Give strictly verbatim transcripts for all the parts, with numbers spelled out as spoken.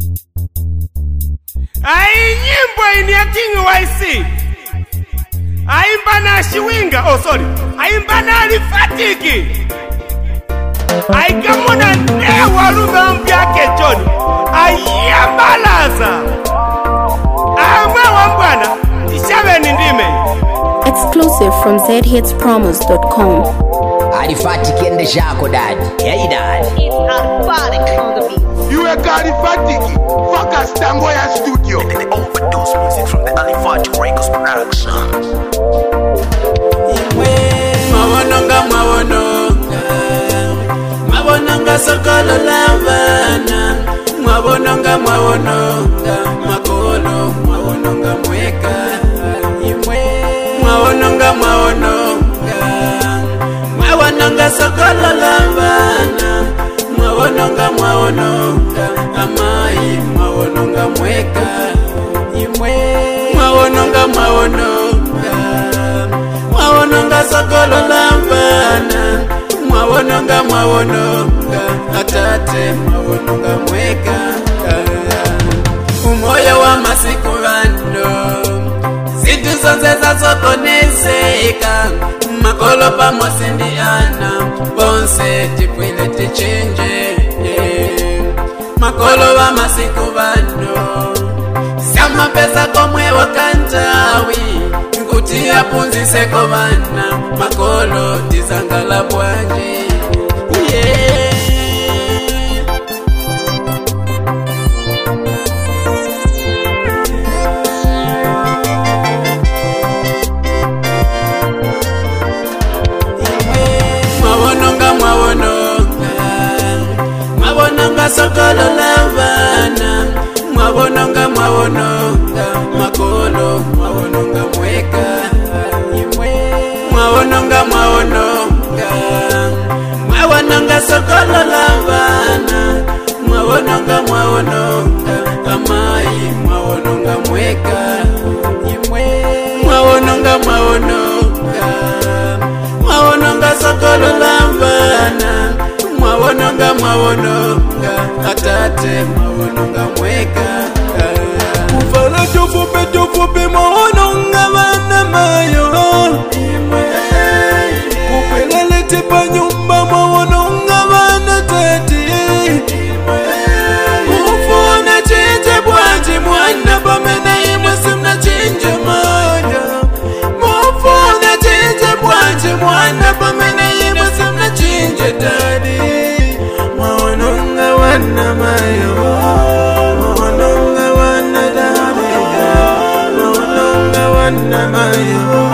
Ai nyimbo ini ya King Y C. Aimba na Shiwinga, oh sorry. Aimba na Alifatiki. Aikamuna newa lugha mpya ke John. Ayambalaza. Amwe wambwana. Tishabe nindime. Exclusive from z hits promos dot com. Alifatiki ende shako daddy. Hey daddy. It's Alifatiki on the beat. You a Alifatiki. Fuck a Stamboya studio. The, the overdose music from the Alifatiki Records production. Mawononga mawononga Mawononga sokolo lavana Mawononga mawononga Makolo mawononga mweka Mawononga mawononga Mawononga sokolo lavana Mawononga mawononga Amai mawononga mweka Mawononga mawononga Mawononga sokolo lambana Mawononga mawononga Atate mawononga mweka Umoya wa masiku vano Zintu zonse za sokoneseka Makolo pa mosindiana Bonse tipwile tichinje Makolo wa masiku vano Sama pesa komwe wakantawi Kuti apunzise kovana Makolo tizangala bwanji Yeah Mawononga mawononga Mawononga sokolo lavana Mawononga mawononga Makolo mawononga mweka Mawononga mawononga Mawononga sokolo lavana Mawononga mawononga Amai mawononga mweka Mawononga mawononga Mawononga sokolo lavana Mawononga mawononga Atate mawononga mweka Kufala tufupe tufupe mawononga vana mayo Kupelele tipa nyumba mawononga vana tati Ufuna chinje bwanji mwana pamene imwe simna chinje maya Mufuna chinje bwanji mwana pamene imwe simna chinje tadi Mawononga wana mayo Mawononga wana dadi Mawononga wana mayo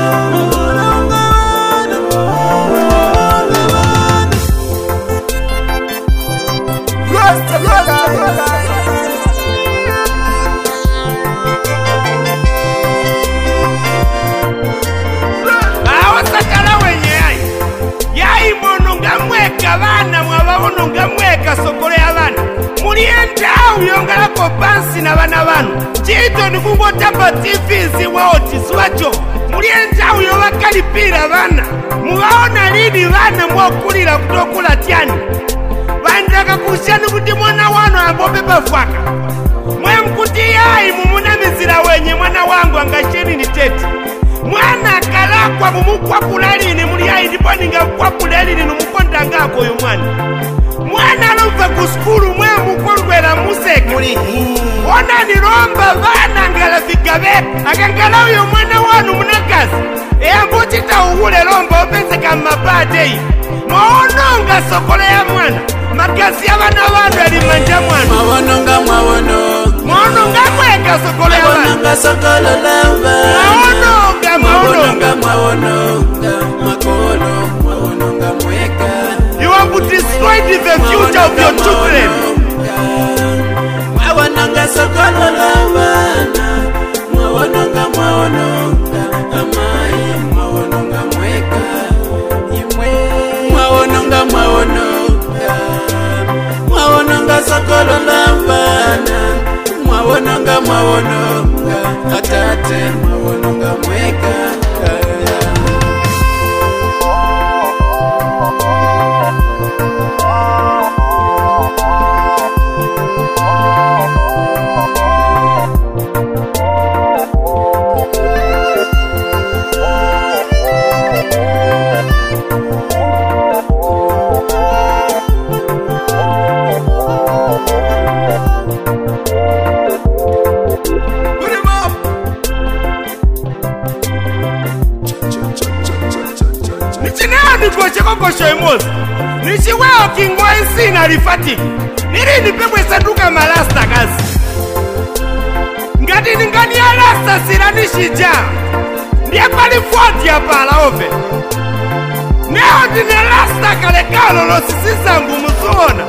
Abana mwababononga mweka sokole abana Mulienda uyongala ko pansi na bana banu Chito nikungo tamba T V ziwa otisi wacho Mulienda uyoba kalipira bana Muwaona lini bana mwakulira kutokula tiani Bandaka kushani kuti mwana wano ambobe bafwaka Mwe mkuti yai mumuna mizira wenye mwana wangu angasheni ni teti Mwana kalakwa mumukwa kulalini muli yai niponinga mkwa kulalini numukonda ngako yu mwana Mwana lupa kuskuru mwe mkolwela museke Ona nilomba vana ngala fikabe Akangala uyo mwana wanu munakazi Ea mbuchita uhule lomba opeseka mabadei Mwaononga sokole ya mwana Makasi ya wana wanu alimanja mwana Mawononga mawononga Mwaononga mweka sokole ya mwana Mawononga sokolo lamba Mwaononga Mawononga mawononga Makolo mawononga mweka You want to destroy the future of your children Mawononga sokolo lavana Mawononga mawononga Amai mawononga mweka Mawononga mawononga Mawononga sokolo lavana Mawononga mawononga Atate mawononga mweka. C nalifatiki nilini pemwe sanduka malasta kazi ngati ningani ya rasta siranishija ndiye pali foti ya pala ove neo ndine rasta kalekalo losisizangu musuona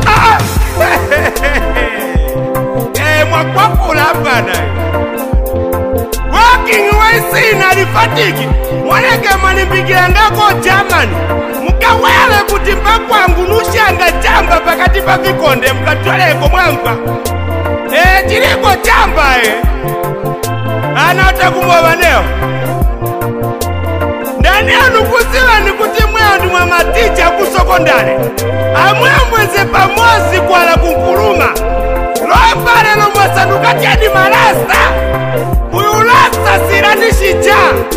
eh mwakwapula hapana Working Y C nalifatiki mwaneke manimbigirangako Germany mukawele kuti mpakwangu nushanga chamba pakati pa vikonde mukatoleko mwanga eh chiliko chamba eh anaotakumova neo ndani anu kuziwa ni kuti mweo ndi mwa maticha kusokondale amwemweze pamosi kwala kunkuluma lombale lomwasanuka tieni malasta uyu lasta siranishija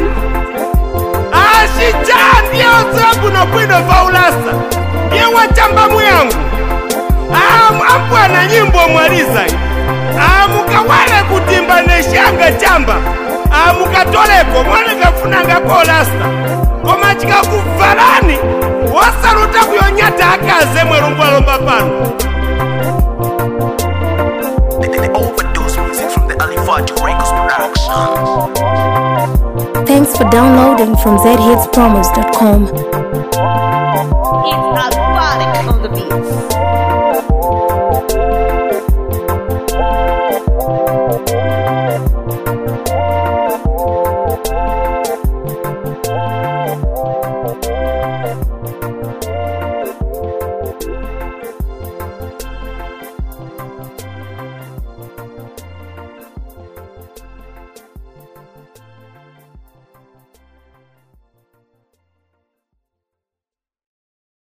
ashija ndiye ozabu no kwino va ulasta ndiye wachamba muyangu amwambwa na nyimbo mwaliza amukawale kutimba neshanga chamba amukatoleko mwaneka funanga ko lasta koma chika kuvalani wasaluta kuyonyata akaze mwerungwa lomba pano. The overdose music from the Alifati Records production. Thanks for downloading from Z hits promos dot com.